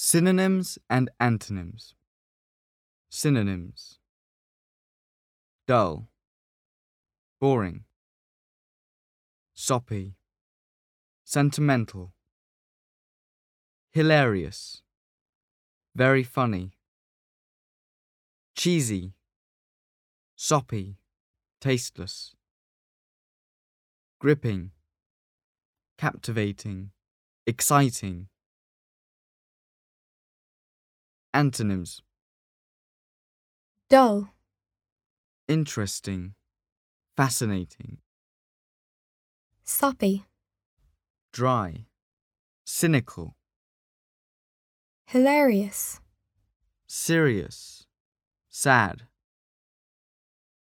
Synonyms and antonyms. Synonyms: dull, boring, soppy, sentimental, hilarious, very funny, cheesy, soppy, tasteless, gripping, captivating, exciting. Antonyms: dull, interesting, fascinating, soppy, dry, cynical, hilarious, serious, sad.